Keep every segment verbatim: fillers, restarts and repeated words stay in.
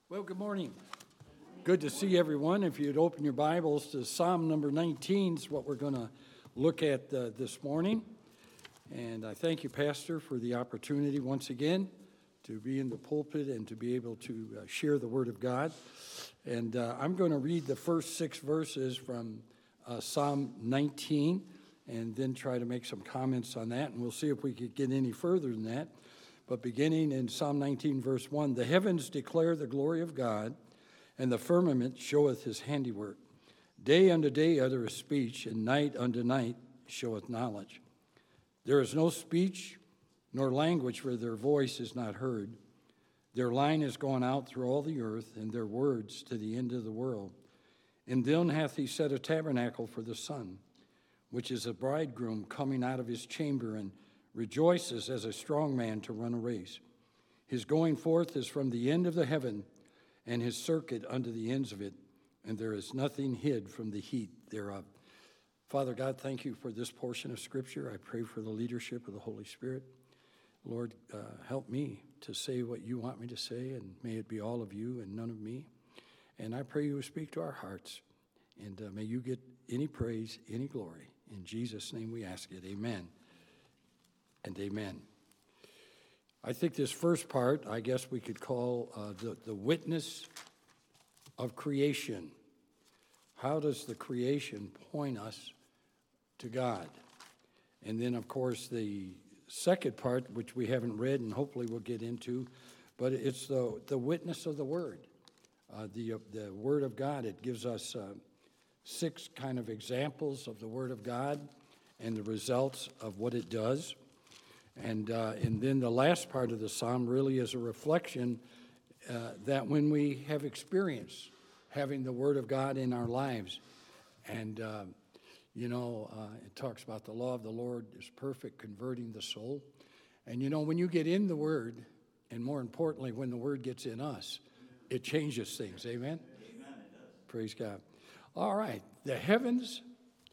Well, good morning. Good to see everyone. If you'd open your Bibles to Psalm number nineteen is what we're going to look at uh, this morning. And I thank you, Pastor, for the opportunity once again to be in the pulpit and to be able to uh, share the Word of God. And uh, I'm going to read the first six verses from uh, Psalm nineteen and then try to make some comments on that. And we'll see if we could get any further than that. But beginning in Psalm nineteen, verse one, the heavens declare the glory of God, and the firmament showeth his handiwork. Day unto day uttereth speech, and night unto night showeth knowledge. There is no speech nor language where their voice is not heard. Their line is gone out through all the earth, and their words to the end of the world. In them hath he set a tabernacle for the sun, which is a bridegroom coming out of his chamber, and rejoices as a strong man to run a race. His going forth is from the end of the heaven, and his circuit unto the ends of it, and there is nothing hid from the heat thereof. Father God, thank you for this portion of Scripture. I pray for the leadership of the Holy Spirit. Lord, uh, help me to say what you want me to say, and may it be all of you and none of me. And I pray you will speak to our hearts, and uh, may you get any praise, any glory. In Jesus' name we ask it. Amen. And amen. I think this first part, I guess we could call uh, the, the witness of creation. How does the creation point us to God? And then, of course, the second part, which we haven't read and hopefully we'll get into, but it's the, the witness of the Word. Uh, the, uh, the Word of God, it gives us uh, six kind of examples of the Word of God and the results of what it does. And uh, and then the last part of the psalm really is a reflection uh, that when we have experienced having the Word of God in our lives, and, uh, you know, uh, it talks about the law of the Lord is perfect, converting the soul. And, you know, when you get in the Word, and more importantly, when the Word gets in us, it changes things. Amen? Amen, it does. Praise God. All right. The heavens,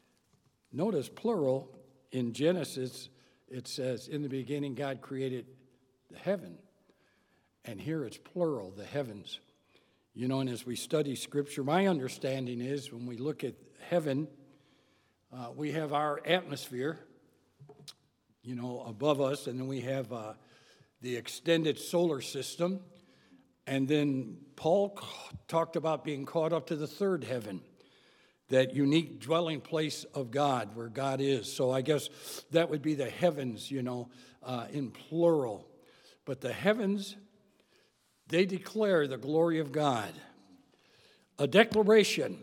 notice plural in Genesis. It says, in the beginning, God created the heaven. And here it's plural, the heavens. You know, and as we study Scripture, my understanding is when we look at heaven, uh, we have our atmosphere, you know, above us, and then we have uh, the extended solar system. And then Paul talked about being caught up to the third heaven, that unique dwelling place of God where God is. So I guess that would be the heavens, you know, uh, in plural. But the heavens, they declare the glory of God. A declaration.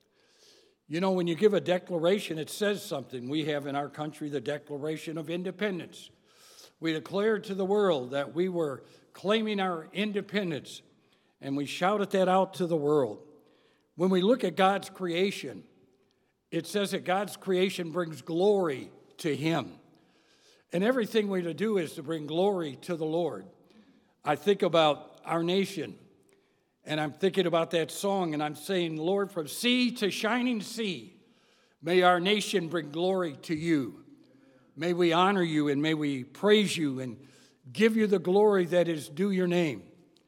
You know, when you give a declaration, it says something. We have in our country the Declaration of Independence. We declared to the world that we were claiming our independence, and we shouted that out to the world. When we look at God's creation, it says that God's creation brings glory to Him. And everything we're to do is to bring glory to the Lord. I think about our nation, and I'm thinking about that song, and I'm saying, Lord, from sea to shining sea, may our nation bring glory to you. May we honor you, and may we praise you, and give you the glory that is due your name.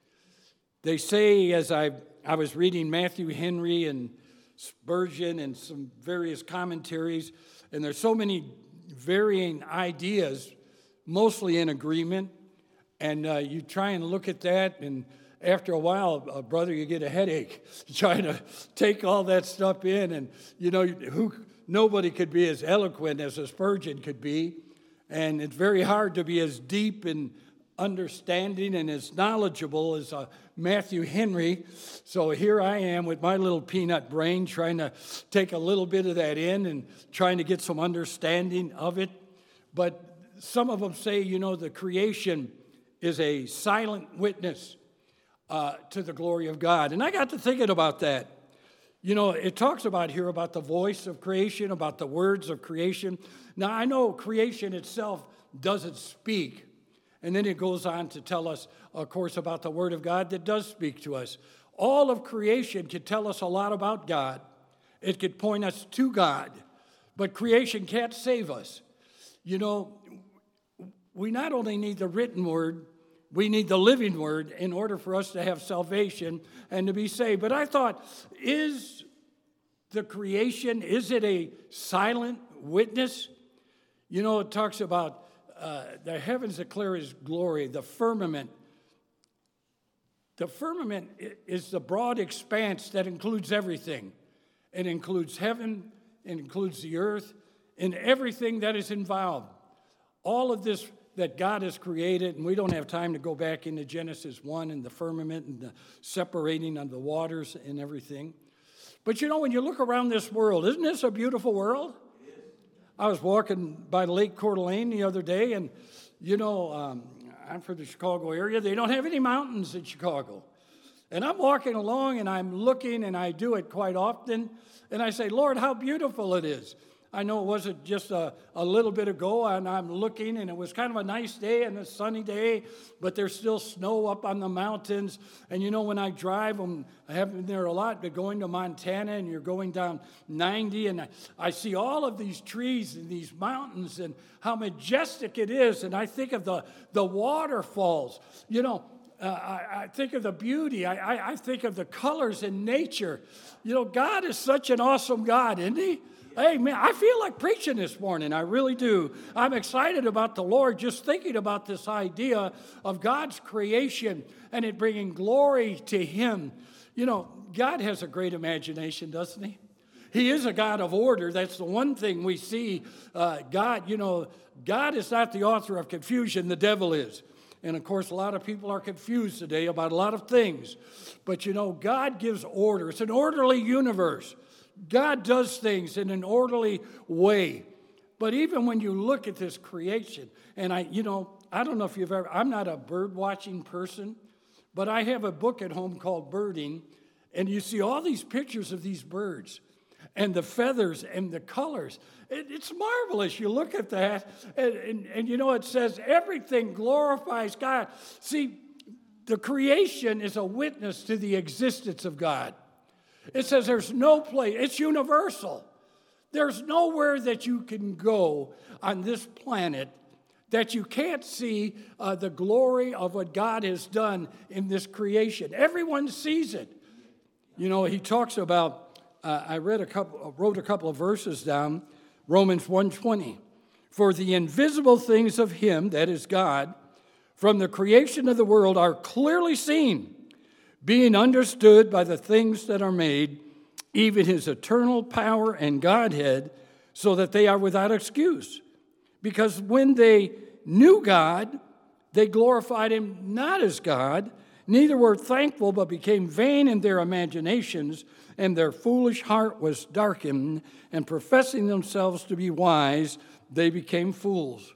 They say, as I I was reading Matthew Henry and Spurgeon and some various commentaries, and there's so many varying ideas, mostly in agreement, and uh, you try and look at that, and after a while, uh, brother, you get a headache trying to take all that stuff in, and you know, who nobody could be as eloquent as a Spurgeon could be, and it's very hard to be as deep in understanding and as knowledgeable as uh, Matthew Henry. So here I am with my little peanut brain trying to take a little bit of that in and trying to get some understanding of it. But some of them say, you know, the creation is a silent witness uh, to the glory of God. And I got to thinking about that. You know, it talks about here about the voice of creation, about the words of creation. Now, I know creation itself doesn't speak. And then it goes on to tell us, of course, about the Word of God that does speak to us. All of creation could tell us a lot about God. It could point us to God. But creation can't save us. You know, we not only need the written Word, We need the living word in order for us to have salvation and to be saved. But I thought, is the creation, is it a silent witness? You know, it talks about uh, the heavens declare his glory, the firmament. The firmament is the broad expanse that includes everything. It includes heaven, it includes the earth, and everything that is involved. All of this that God has created, and we don't have time to go back into Genesis one and the firmament and the separating of the waters and everything. But you know, when you look around this world, isn't this a beautiful world? I was walking by Lake Coeur d'Alene the other day, and you know, um, I'm from the Chicago area. They don't have any mountains in Chicago. And I'm walking along, and I'm looking, and I do it quite often, and I say, Lord, how beautiful it is. I know it wasn't just a, a little bit ago, and I'm looking, and it was kind of a nice day and a sunny day, but there's still snow up on the mountains. And you know, when I drive, um, I have been there a lot, but going to Montana, and you're going down ninety, and I, I see all of these trees and these mountains and how majestic it is. And I think of the, the waterfalls. You know, uh, I, I think of the beauty. I, I, I think of the colors in nature. You know, God is such an awesome God, isn't he? Hey, man, I feel like preaching this morning. I really do. I'm excited about the Lord, just thinking about this idea of God's creation and it bringing glory to him. You know, God has a great imagination, doesn't he? He is a God of order. That's the one thing we see. Uh, God, you know, God is not the author of confusion. The devil is. And, of course, a lot of people are confused today about a lot of things. But, you know, God gives order. It's an orderly universe. God does things in an orderly way. But even when you look at this creation, and I, you know, I don't know if you've ever, I'm not a bird watching person, but I have a book at home called Birding, and you see all these pictures of these birds and the feathers and the colors. It, it's marvelous. You look at that, and, and, and you know, it says everything glorifies God. See, the creation is a witness to the existence of God. It says there's no place, it's universal. There's nowhere that you can go on this planet that you can't see uh, the glory of what God has done in this creation. Everyone sees it. You know, he talks about, uh, I read a couple, wrote a couple of verses down, Romans one twenty. For the invisible things of him, that is God, from the creation of the world are clearly seen, being understood by the things that are made, even his eternal power and Godhead, so that they are without excuse. Because when they knew God, they glorified him not as God, neither were thankful, but became vain in their imaginations, and their foolish heart was darkened, and professing themselves to be wise, they became fools.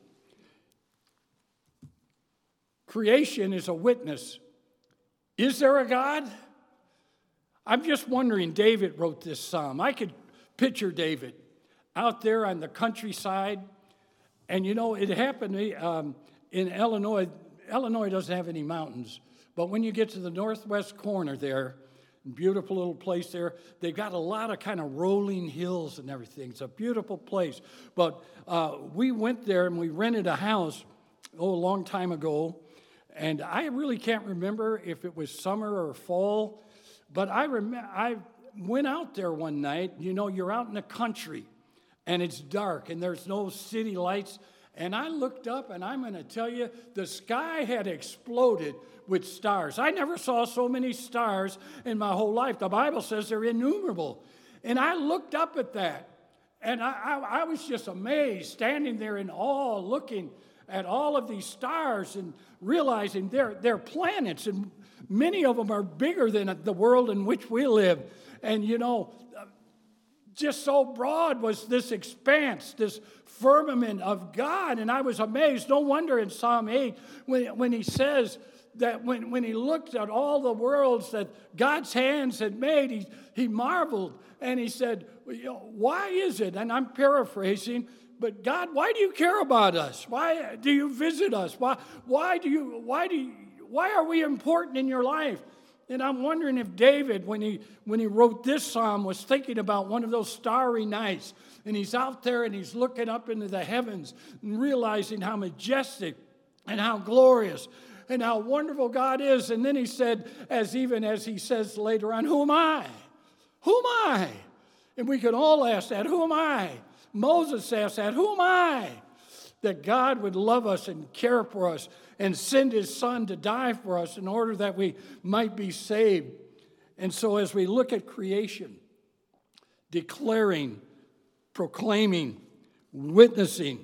Creation is a witness. Is there a God? I'm just wondering, David wrote this psalm. I could picture David out there on the countryside. And you know, it happened to me um, in Illinois. Illinois doesn't have any mountains. But when you get to the northwest corner there, beautiful little place there, they've got a lot of kind of rolling hills and everything. It's a beautiful place. But uh, we went there and we rented a house, oh, a long time ago. And I really can't remember if it was summer or fall, but I rem- I went out there one night. You know, you're out in the country, and it's dark, and there's no city lights. And I looked up, and I'm going to tell you, the sky had exploded with stars. I never saw so many stars in my whole life. The Bible says they're innumerable. And I looked up at that, and I, I, I was just amazed, standing there in awe, looking at all of these stars and realizing they're, they're planets, and many of them are bigger than the world in which we live. And, you know, just so broad was this expanse, this firmament of God. And I was amazed. No wonder in Psalm eight, when, when he says that when, when he looked at all the worlds that God's hands had made, he, he marveled. And he said, you know, why is it? And I'm paraphrasing, but God, why do you care about us? Why do you visit us? Why, why do you, why do you, why are we important in your life? And I'm wondering if David, when he when he wrote this psalm, was thinking about one of those starry nights, and he's out there and he's looking up into the heavens and realizing how majestic and how glorious, and how wonderful God is. And then he said, as even as he says later on, who am I? Who am I? And we can all ask that, who am I? Moses asked that, who am I? That God would love us and care for us and send his son to die for us in order that we might be saved. And so as we look at creation, declaring, proclaiming, witnessing,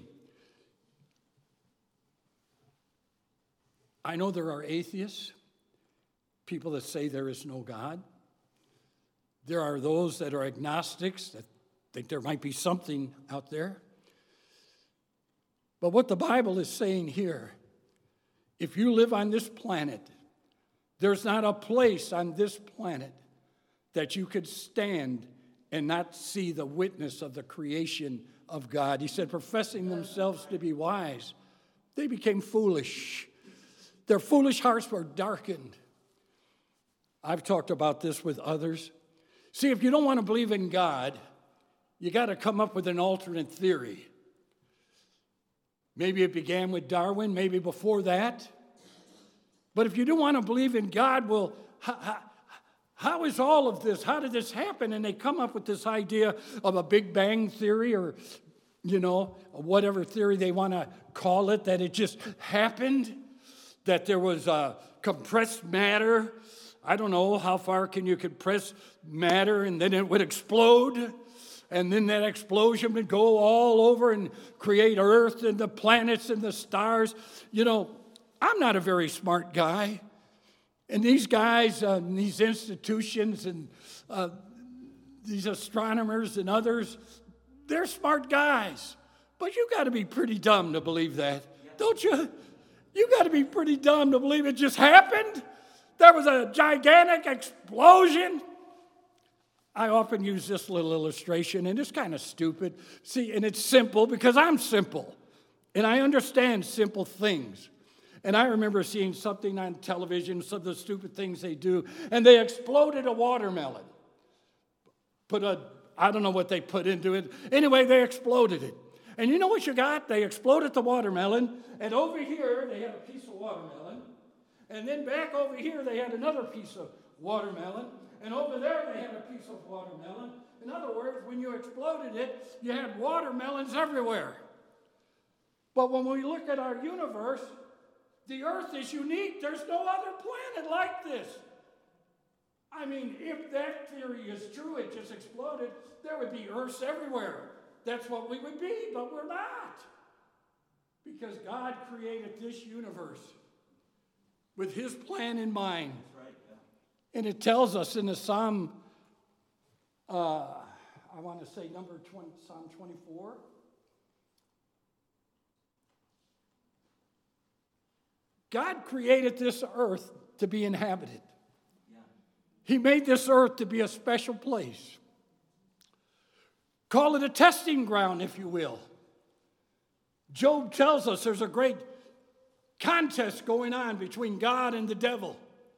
I know there are atheists, people that say there is no God. There are those that are agnostics that think there might be something out there. But what the Bible is saying here, if you live on this planet, there's not a place on this planet that you could stand and not see the witness of the creation of God. He said, professing themselves to be wise, they became foolish. Their foolish hearts were darkened. I've talked about this with others. See, if you don't want to believe in God, you got to come up with an alternate theory. Maybe it began with Darwin, maybe before that. But if you do want to believe in God, well, how, how, how is all of this? How did this happen? And they come up with this idea of a Big Bang theory or, you know, whatever theory they want to call it, that it just happened, that there was uh, compressed matter. I don't know, how far can you compress matter and then it would explode? And then that explosion would go all over and create Earth and the planets and the stars. You know, I'm not a very smart guy. And these guys, uh, these institutions and uh, these astronomers and others, they're smart guys. But you got to be pretty dumb to believe that, don't you? You got to be pretty dumb to believe it just happened. There was a gigantic explosion. I often use this little illustration, and it's kind of stupid. See, and it's simple because I'm simple, and I understand simple things. And I remember seeing something on television, some of the stupid things they do, and they exploded a watermelon. Put a, I don't know what they put into it. Anyway, they exploded it. And you know what you got? They exploded the watermelon, and over here they had a piece of watermelon, and then back over here they had another piece of watermelon, and over there they had a piece of watermelon. In other words, when you exploded it, you had watermelons everywhere. But when we look at our universe, the earth is unique. There's no other planet like this. I mean, if that theory is true, it just exploded, there would be earths everywhere. That's what we would be, but we're not. Because God created this universe with his plan in mind. That's right, yeah. And it tells us in the Psalm, uh, I want to say number twenty, Psalm twenty-four. God created this earth to be inhabited. Yeah. He made this earth to be a special place. Call it a testing ground, if you will. Job tells us there's a great contest going on between God and the devil.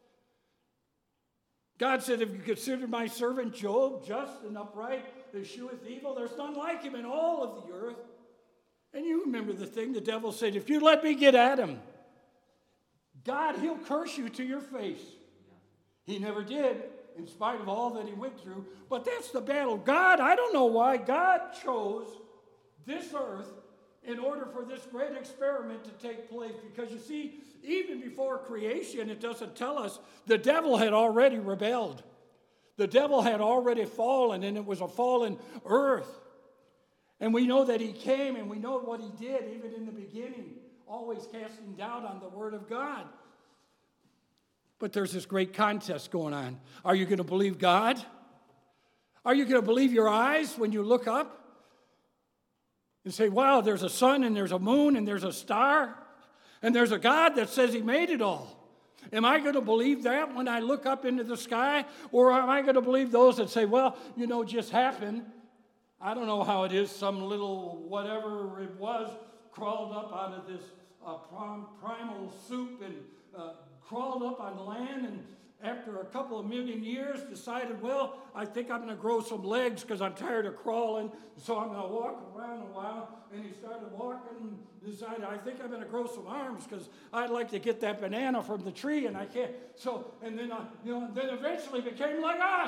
God said, if you consider my servant Job just and upright, escheweth evil, there's none like him in all of the earth. And you remember the thing, the devil said, if you let me get at him, God, he'll curse you to your face. He never did, in spite of all that he went through. But that's the battle. God, I don't know why, God chose this earth in order for this great experiment to take place. Because you see, even before creation, it doesn't tell us, the devil had already rebelled. The devil had already fallen, and it was a fallen earth. And we know that he came, and we know what he did, even in the beginning, always casting doubt on the word of God. But there's this great contest going on. Are you going to believe God? Are you going to believe your eyes when you look up and say, wow, there's a sun and there's a moon and there's a star and there's a God that says he made it all? Am I going to believe that when I look up into the sky? Or am I going to believe those that say, well, you know, just happened. I don't know how it is. Some little whatever it was crawled up out of this uh, prim- primal soup and uh, crawled up on land, and after a couple of million years, decided, well, I think I'm going to grow some legs because I'm tired of crawling, so I'm going to walk around a while. And he started walking and decided, I think I'm going to grow some arms because I'd like to get that banana from the tree, and I can't. So, and then, I, you know, then eventually became like us.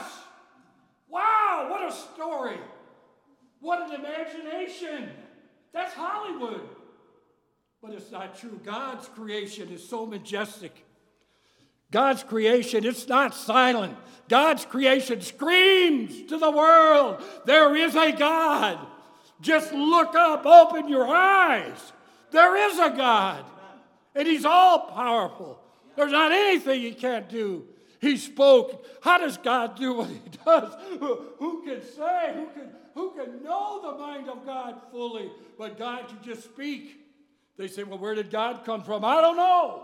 Wow, what a story. What an imagination. That's Hollywood. But it's not true. God's creation is so majestic. God's creation, it's not silent. God's creation screams to the world, there is a God. Just look up, open your eyes. There is a God. And he's all powerful. There's not anything he can't do. He spoke. How does God do what he does? Who can say? Who can, who can know the mind of God fully? But God can just speak. They say, well, where did God come from? I don't know.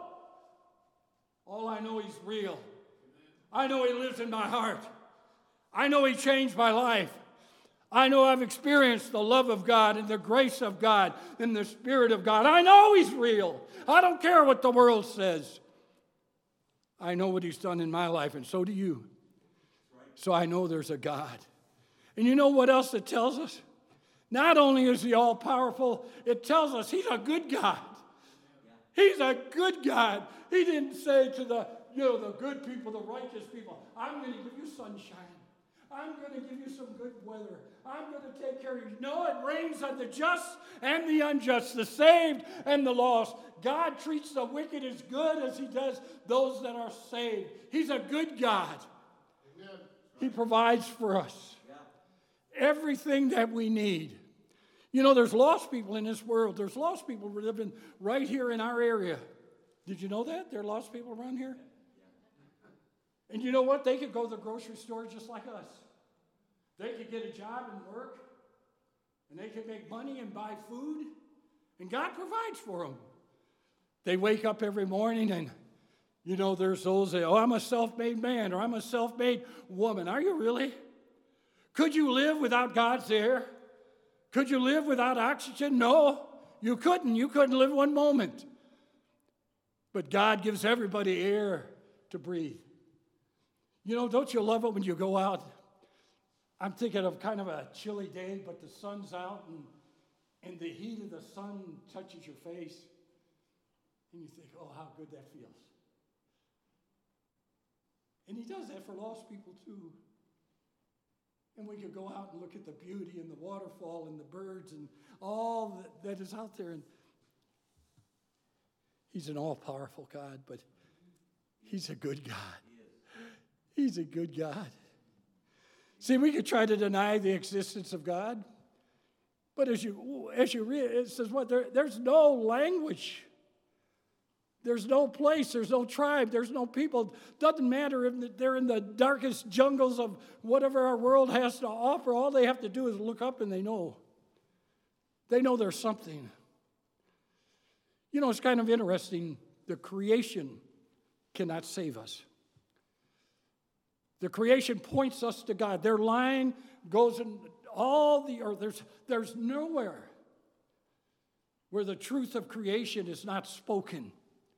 All I know, he's real. I know he lives in my heart. I know he changed my life. I know I've experienced the love of God and the grace of God and the Spirit of God. I know he's real. I don't care what the world says. I know what he's done in my life, and so do you. So I know there's a God. And you know what else it tells us? Not only is he all-powerful, it tells us he's a good God. He's a good God. He didn't say to the, you know, the good people, the righteous people, I'm going to give you sunshine. I'm going to give you some good weather. I'm going to take care of you. No, it rains on the just and the unjust, the saved and the lost. God treats the wicked as good as he does those that are saved. He's a good God. Amen. He provides for us everything that we need. You know, there's lost people in this world. There's lost people living right here in our area. Did you know that? There are lost people around here? And you know what? They could go to the grocery store just like us. They could get a job and work. And they could make money and buy food. And God provides for them. They wake up every morning and, you know, there's those that, oh, I'm a self-made man or I'm a self-made woman. Are you really? Could you live without God's air? Could you live without oxygen? No, you couldn't. You couldn't live one moment. But God gives everybody air to breathe. You know, don't you love it when you go out? I'm thinking of kind of a chilly day, but the sun's out and, and the heat of the sun touches your face. And you think, oh, how good that feels. And he does that for lost people too. And we could go out and look at the beauty and the waterfall and the birds and all that, that is out there. And he's an all-powerful God, but he's a good God. He's a good God. See, we could try to deny the existence of God, but as you as you read, it says what? There, there's no language. There's no place, there's no tribe, there's no people. Doesn't matter if they're in the darkest jungles of whatever our world has to offer. All they have to do is look up and they know. They know there's something. You know, it's kind of interesting. The creation cannot save us. The creation points us to God. Their line goes in all the earth. There's, there's nowhere where the truth of creation is not spoken.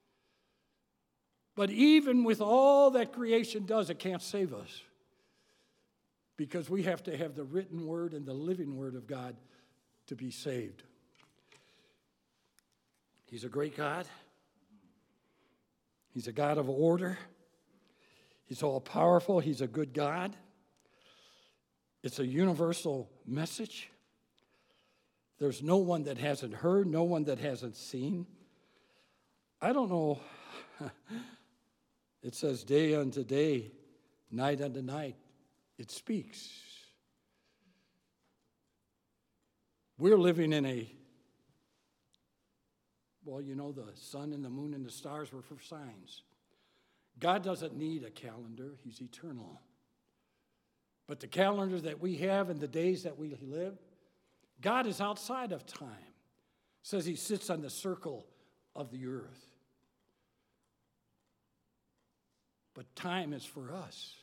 But even with all that creation does, it can't save us. Because we have to have the written word and the living word of God to be saved. He's a great God. He's a God of order. He's all-powerful. He's a good God. It's a universal message. There's no one that hasn't heard, no one that hasn't seen. I don't know. It says day unto day, night unto night. It speaks. We're living in a, well, you know, the sun and the moon and the stars were for signs. God doesn't need a calendar. He's eternal. But the calendar that we have and the days that we live, God is outside of time. It says he sits on the circle of the earth. But time is for us.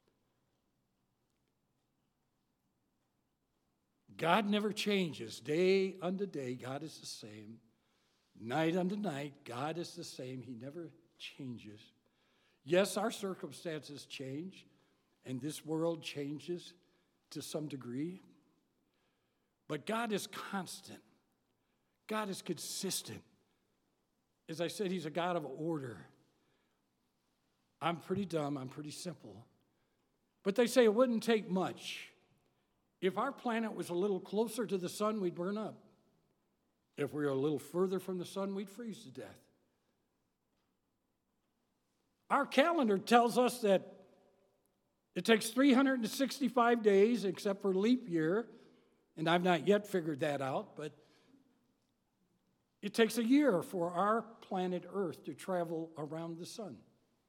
God never changes. Day unto day, God is the same. Night unto night, God is the same. He never changes. Yes, our circumstances change, and this world changes to some degree. But God is constant. God is consistent. As I said, he's a God of order. I'm pretty dumb. I'm pretty simple. But they say it wouldn't take much. If our planet was a little closer to the sun, we'd burn up. If we were a little further from the sun, we'd freeze to death. Our calendar tells us that it takes three hundred sixty-five days, except for leap year, and I've not yet figured that out, but it takes a year for our planet Earth to travel around the sun.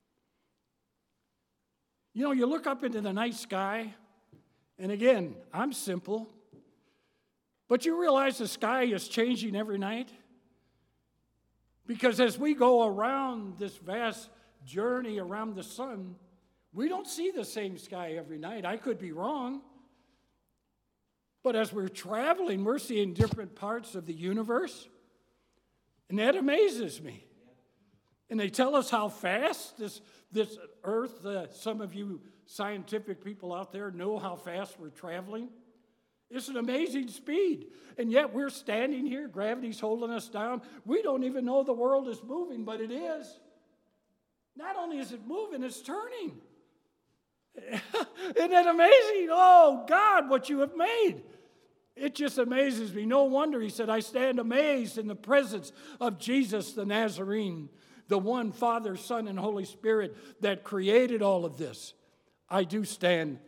You know, you look up into the night sky, and again, I'm simple, but you realize the sky is changing every night? Because as we go around this vast journey around the sun, we don't see the same sky every night. I could be wrong. But as we're traveling, we're seeing different parts of the universe. And that amazes me. And they tell us how fast this, this earth, uh, some of you scientific people out there know how fast we're traveling. It's an amazing speed. And yet we're standing here, gravity's holding us down. We don't even know the world is moving, but it is. Not only is it moving, it's turning. Isn't that amazing? Oh, God, what you have made. It just amazes me. No wonder he said, I stand amazed in the presence of Jesus the Nazarene, the one Father, Son, and Holy Spirit that created all of this. I do stand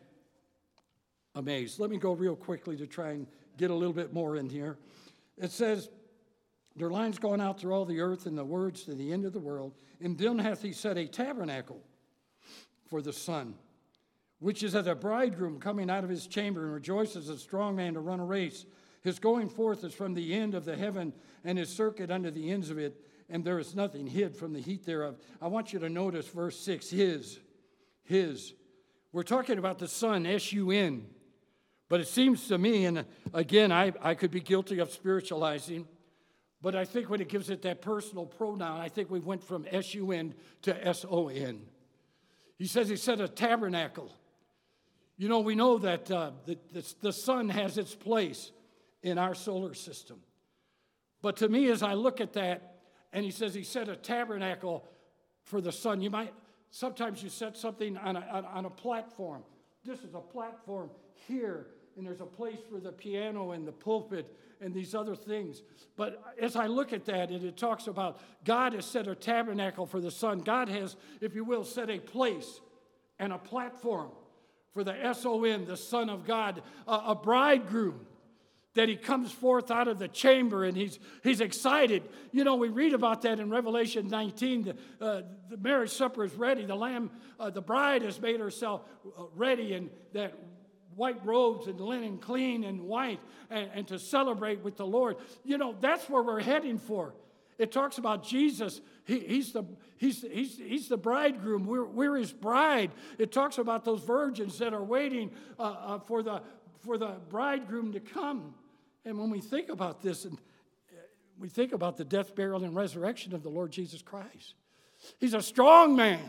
amazed. Let me go real quickly to try and get a little bit more in here. It says, their line's going out through all the earth and the words to the end of the world. And then hath he set a tabernacle for the sun, which is as a bridegroom coming out of his chamber, and rejoices as a strong man to run a race. His going forth is from the end of the heaven, and his circuit unto the ends of it, and there is nothing hid from the heat thereof. I want you to notice verse six, his, his. We're talking about the sun, S U N. But it seems to me, and again, I, I could be guilty of spiritualizing, but I think when it gives it that personal pronoun, I think we went from S U N to S O N. He says he set a tabernacle. You know, we know that uh, the, the, the sun has its place in our solar system. But to me, as I look at that, and he says he set a tabernacle for the sun, you might, sometimes you set something on a, on, on a platform. This is a platform here, and there's a place for the piano and the pulpit and these other things. But as I look at that, and it talks about God has set a tabernacle for the sun. God has, if you will, set a place and a platform for the S O N, the Son of God, a, a bridegroom, that he comes forth out of the chamber, and he's he's excited. You know, we read about that in Revelation nineteen. The, uh, the marriage supper is ready. The lamb, uh, the bride has made herself ready, and that white robes and linen clean and white, and, and to celebrate with the Lord. You know, that's where we're heading for. It talks about Jesus. He, he's, the, he's, he's, he's the bridegroom. We're, we're his bride. It talks about those virgins that are waiting uh, uh, for, the, for the bridegroom to come. And when we think about this, and we think about the death, burial, and resurrection of the Lord Jesus Christ. He's a strong man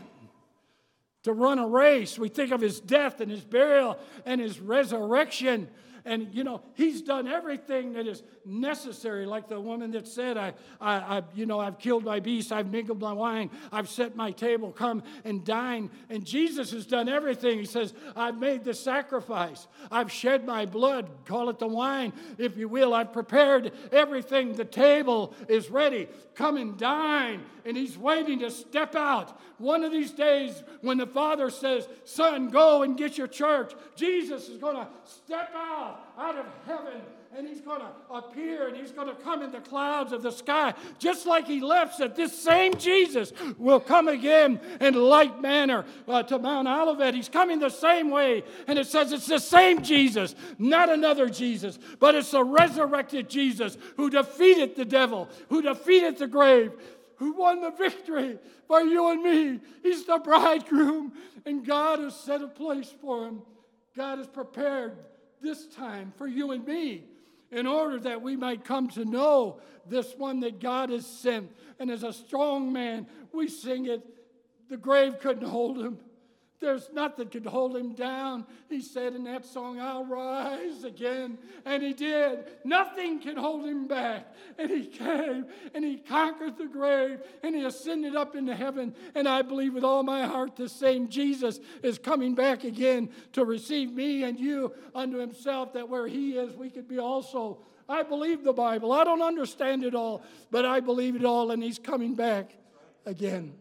to run a race. We think of his death and his burial and his resurrection. And, you know, he's done everything that is necessary. Like the woman that said, I, I, I, you know, I've killed my beast, I've mingled my wine, I've set my table, come and dine. And Jesus has done everything. He says, I've made the sacrifice. I've shed my blood, call it the wine, if you will. I've prepared everything. The table is ready. Come and dine. And he's waiting to step out. One of these days, when the Father says, son, go and get your church, Jesus is going to step out, out of heaven, and he's going to appear, and he's going to come in the clouds of the sky. Just like he left, that this same Jesus will come again in like manner uh, to Mount Olivet. He's coming the same way, and it says it's the same Jesus, not another Jesus, but it's the resurrected Jesus who defeated the devil, who defeated the grave, who won the victory for you and me. He's the bridegroom, and God has set a place for him. God has prepared this time for you and me in order that we might come to know this one that God has sent. And as a strong man, we sing it, The grave couldn't hold him. There's nothing could hold him down. He said in that song, I'll rise again. And he did. Nothing can hold him back. And he came and he conquered the grave and he ascended up into heaven. And I believe with all my heart the same Jesus is coming back again to receive me and you unto himself, that where he is, we could be also. I believe the Bible. I don't understand it all, but I believe it all, and he's coming back again.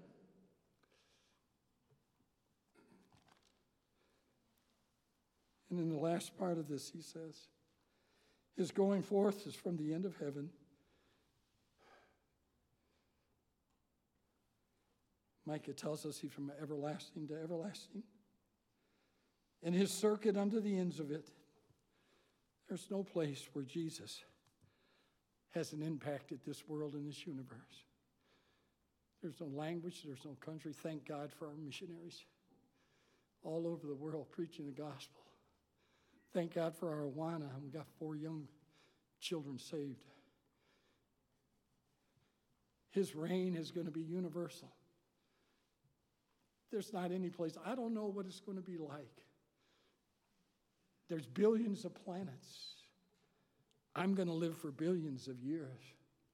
And in the last part of this, he says, his going forth is from the end of heaven. Micah tells us he's from everlasting to everlasting. And his circuit unto the ends of it. There's no place where Jesus hasn't impacted this world and this universe. There's no language, there's no country. Thank God for our missionaries all over the world preaching the gospel. Thank God for our Awana. We got four young children saved. His reign is going to be universal. There's not any place. I don't know what it's going to be like. There's billions of planets. I'm going to live for billions of years.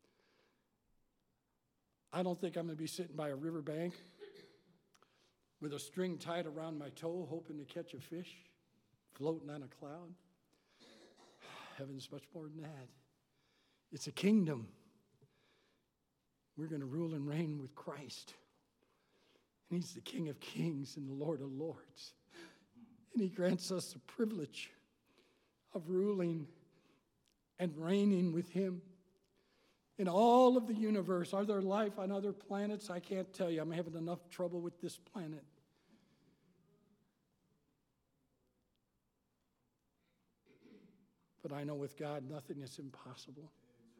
I don't think I'm going to be sitting by a riverbank with a string tied around my toe, hoping to catch a fish floating on a cloud. Heaven's much more than that. It's a kingdom. We're going to rule and reign with Christ. And he's the King of kings and the Lord of lords. And he grants us the privilege of ruling and reigning with him in all of the universe. Are there life on other planets? I can't tell you. I'm having enough trouble with this planet. But I know with God, nothing is impossible.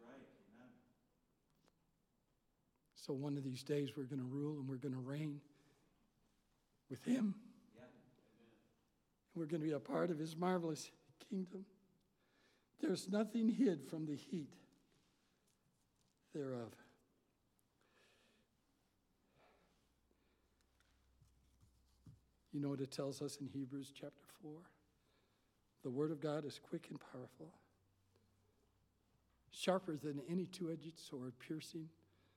So one of these days, we're going to rule and we're going to reign with him. We're going to be a part of his marvelous kingdom. There's nothing hid from the heat thereof. You know what it tells us in Hebrews chapter four? The word of God is quick and powerful, sharper than any two-edged sword, piercing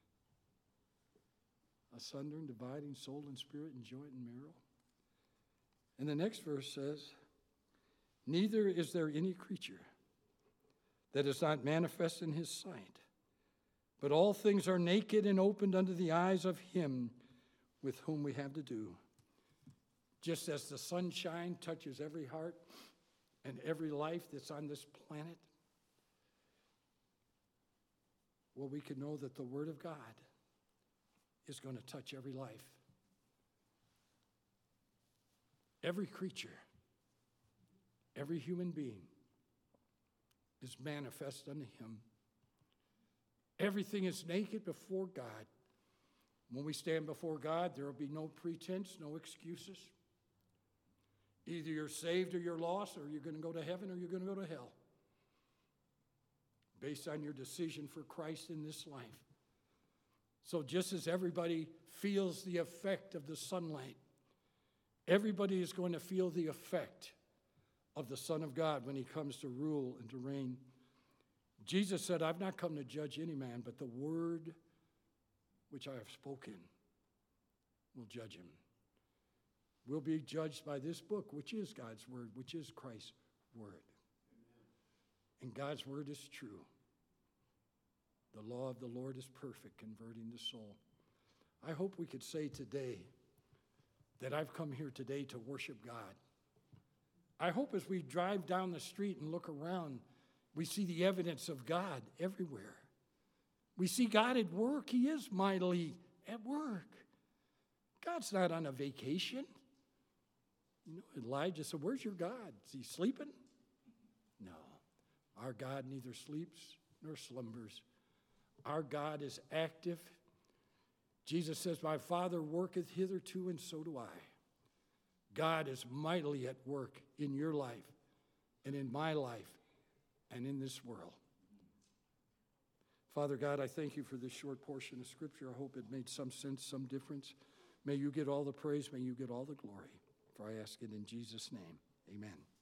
asunder and dividing soul and spirit and joint and marrow. And the next verse says, neither is there any creature that is not manifest in his sight, but all things are naked and opened unto the eyes of him with whom we have to do. Just as the sunshine touches every heart and every life that's on this planet, well, we can know that the Word of God is going to touch every life. Every creature, every human being is manifest unto him. Everything is naked before God. When we stand before God, there will be no pretense, no excuses. Either you're saved or you're lost, or you're going to go to heaven or you're going to go to hell, based on your decision for Christ in this life. So just as everybody feels the effect of the sunlight, everybody is going to feel the effect of the Son of God when he comes to rule and to reign. Jesus said, I've not come to judge any man, but the word which I have spoken will judge him. We'll be judged by this book, which is God's word, which is Christ's word. And God's word is true. The law of the Lord is perfect, converting the soul. I hope we could say today that I've come here today to worship God. I hope as we drive down the street and look around, we see the evidence of God everywhere. We see God at work. He is mightily at work. God's not on a vacation. You know, Elijah said, where's your God? Is he sleeping? No. Our God neither sleeps nor slumbers. Our God is active. Jesus says, my Father worketh hitherto, and so do I. God is mightily at work in your life and in my life and in this world. Father God, I thank you for this short portion of Scripture. I hope it made some sense, some difference. May you get all the praise, may you get all the glory. For I ask it in Jesus' name, amen.